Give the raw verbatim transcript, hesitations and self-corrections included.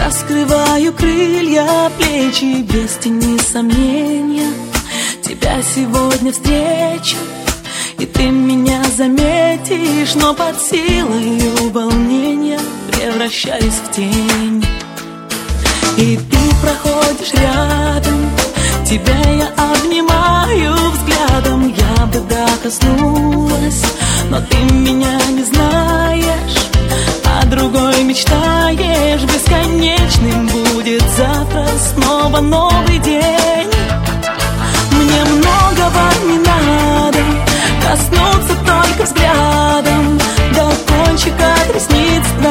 Раскрываю крылья, плечи без тени сомнения. Тебя сегодня встречу, и ты меня заметишь, но под силою волнения превращаюсь в тень. И ты проходишь рядом, тебя я обнимаю взглядом. Я бы да коснулась, но ты меня не знаешь, а другой мечтаешь. Бесконечным будет завтра снова новый день. Мне многого не надо, коснуться только взглядом до кончика ресниц.